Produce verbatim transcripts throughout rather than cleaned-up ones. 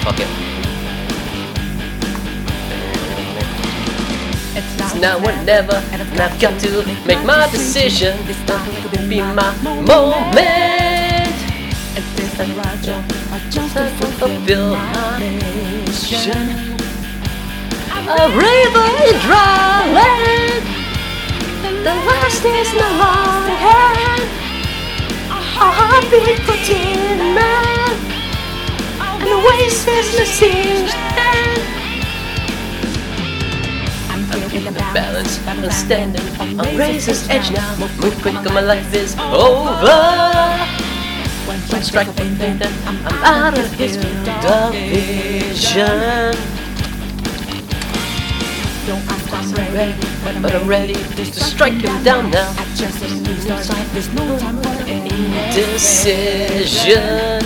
fuck it. It's now or never, and I've got to make my decision. This could be my moment. And I just have to fulfill my mission. A river in dry land. The last is no long hand. A heartbeat for tin man. An oasis in a singed hand. I'm in the balance, I'm standing on razor's edge now. Move quick or my life is over. When strike the thing, then I'm out of his field of vision. I'm ready, but I'm ready to strike him down now. There's no time for any decision.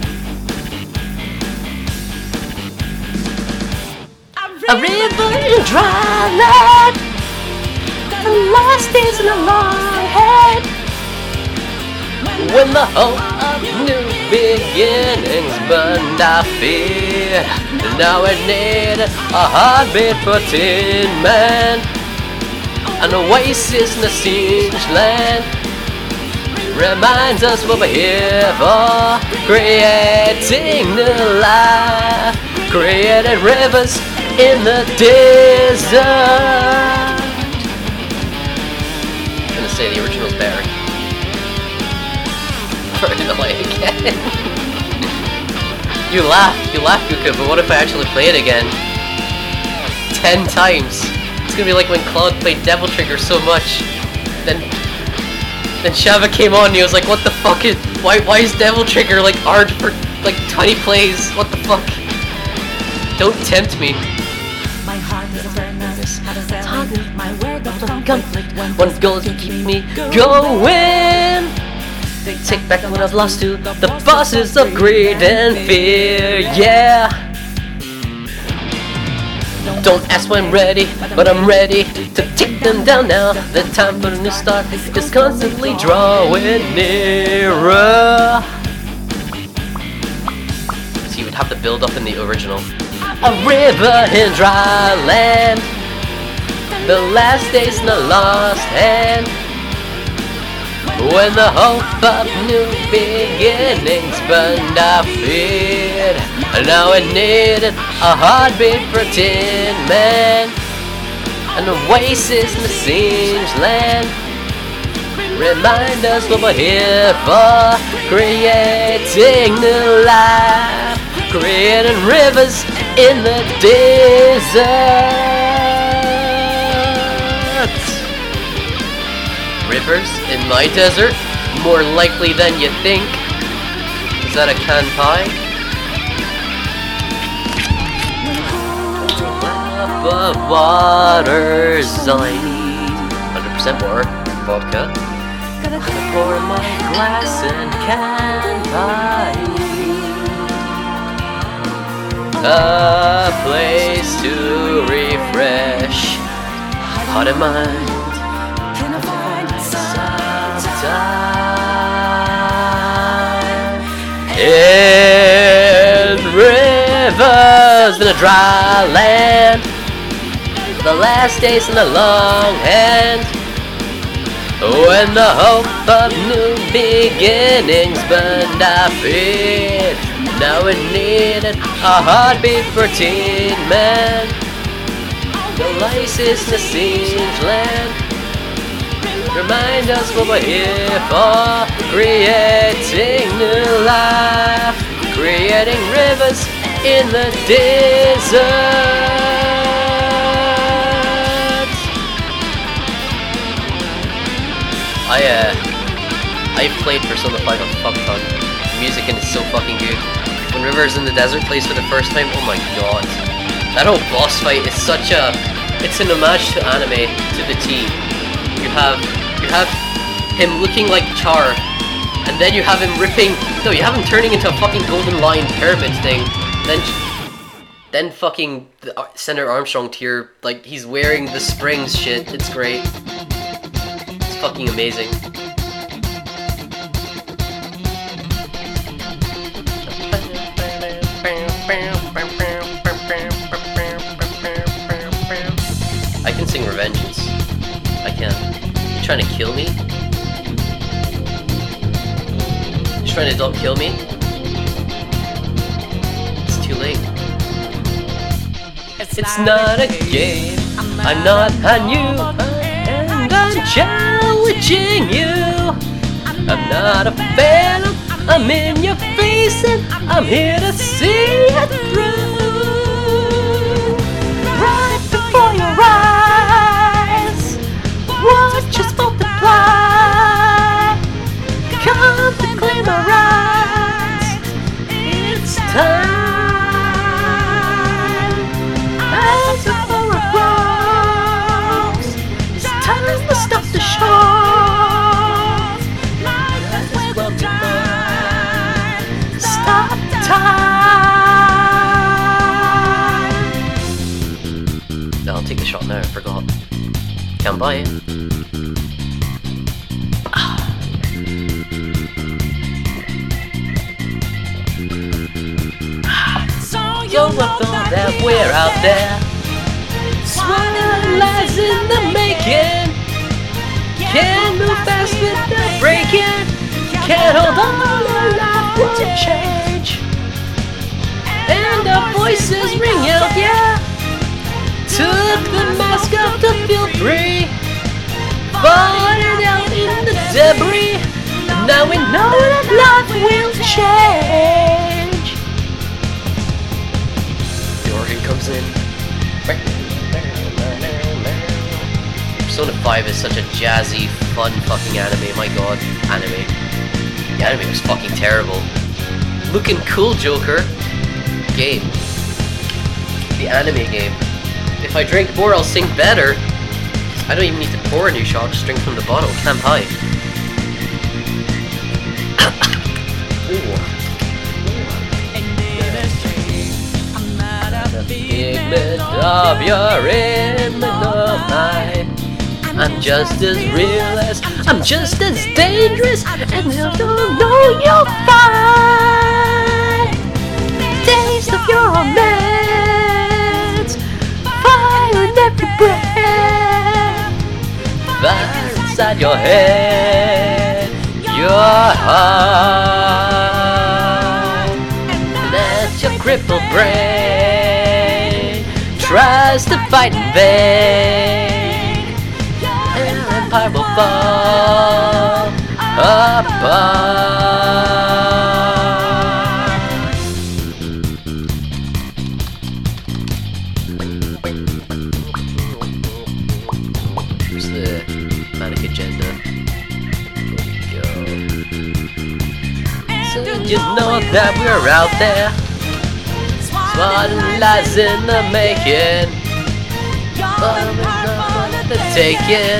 A river in dry land. The last days in a long head. When the hope of new beginnings burned our fear. Now I need a heartbeat for Tin Man. An oasis in a singed land. Reminds us what we're here for. Creating new life. Creating rivers in the desert. I'm gonna say the original's better. Throw it away again. You laugh, you laugh, Kuka, but what if I actually play it again? Ten times. It's gonna be like when Claude played Devil Trigger so much. Then then Shava came on and he was like, what the fuck is why why is Devil Trigger like hard for like twenty plays? What the fuck? Don't tempt me. My heart is a nervous, my word of conflict. One goal is to keep me going. Take back what I've lost to the bosses of greed and fear, yeah. Don't ask when I'm ready, but I'm ready to take them down now. The time for a new start is constantly drawing nearer. So you would have to build up in the original. A river in dry land. The last days in a lost hand. When the hope of new beginnings burned our feet. Now I needed a heartbeat for Tin Man. An oasis in the singed land. Remind us what we're here for. Creating new life. Creating rivers in the desert. Rivers in my desert? More likely than you think. Is that a can pie? Above waters I need one hundred percent more vodka. Gotta pour my glass and can pie. A place to refresh heart and mind. In rivers in a dry land. The last days in a long hand. When the hope of new beginnings burned our feet. Now we needed a heartbeat for Tin Man. The license to singed land. Remind us what we're here for. Creating new life. Creating rivers in the desert. I uh I played Persona five on Fuckfun. The music in it is so fucking good. When Rivers in the Desert plays for the first time, oh my god. That whole boss fight is such a it's an homage to anime to the T. You have You have him looking like Char, and then you have him ripping. No, you have him turning into a fucking golden lion pyramid thing. Then, then fucking the Senator Armstrong tier, like he's wearing the springs shit. It's great. It's fucking amazing. trying to kill me? He's trying to don't kill me? It's too late. It's, It's not a game, I'm not on you, and I'm challenging you. I'm not a phantom, I'm in your face, and I'm here to see it through. Right before your eyes, watch us multiply. Come to claim our rights, it's time. As the forward grows, it's time to stop the show. Life is well designed. Stop time. No, I'll take the shot now. I forgot. Can't buy it. So you So know I thought that that we're out there. Swirling Lies in the making. Can't move fast without breaking. Can't hold on, our life won't change. And our voices ring out, yeah. Took the mask off to feel free. Falling out in the debris. Now we know that life will change. The organ comes in. Persona five is such a jazzy, fun fucking anime, my god. Anime. The anime was fucking terrible. Looking cool, Joker. Game. The anime game. If I drink more, I'll sing better. I don't even need to pour a new shot, just drink from the bottle. Can't pie. Figment of your image of mine. I'm just as real as, I'm just as dangerous, and you'll know you'll find. Taste of your romance, fire in every breath, fire inside your head, your heart. Let your crippled brain tries to fight in vain. An empire will fall apart. Here's the manic agenda. There we go. So you know that we're out there. Swatting lies in the making. But we're not gonna take it.